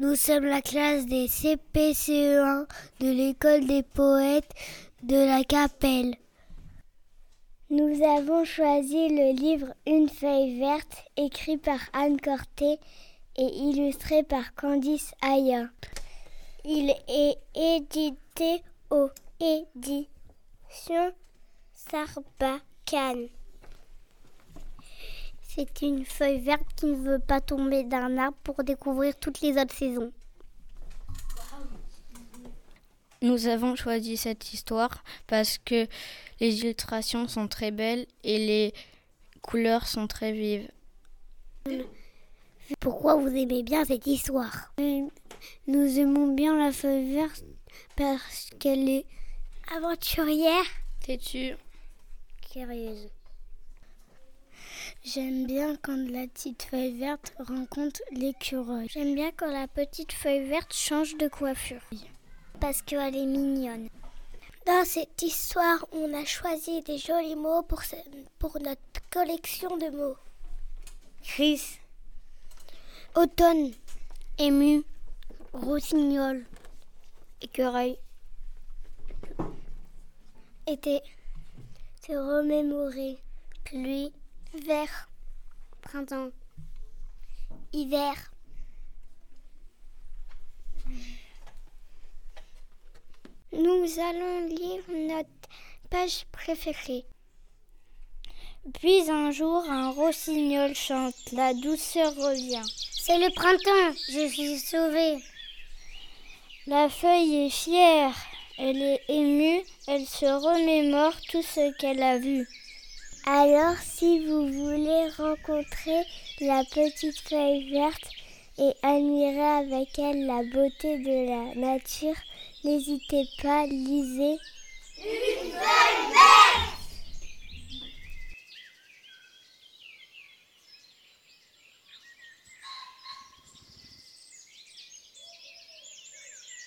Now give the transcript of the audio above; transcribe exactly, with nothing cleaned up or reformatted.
Nous sommes la classe des C P C E un de l'école des poètes de la Capelle. Nous avons choisi le livre Une feuille verte, écrit par Anne Corté et illustré par Candice Aya. Il est édité aux éditions Sarbacane. C'est une feuille verte qui ne veut pas tomber d'un arbre pour découvrir toutes les autres saisons. Nous avons choisi cette histoire parce que les illustrations sont très belles et les couleurs sont très vives. Pourquoi vous aimez bien cette histoire ? Nous aimons bien la feuille verte parce qu'elle est aventurière, têtue, curieuse. J'aime bien quand la petite feuille verte rencontre l'écureuil. J'aime bien quand la petite feuille verte change de coiffure. Parce qu'elle est mignonne. Dans cette histoire, on a choisi des jolis mots pour, ce, pour notre collection de mots. Grise, automne, ému, rossignol, écureuil, été, se remémorer, pluie, vert, printemps, hiver. Nous allons lire notre page préférée. Puis un jour, un rossignol chante, la douceur revient. C'est le printemps, je suis sauvée. La feuille est fière, elle est émue, elle se remémore tout ce qu'elle a vu. Alors, si vous voulez rencontrer la petite feuille verte et admirer avec elle la beauté de la nature, n'hésitez pas, lisez Une feuille verte.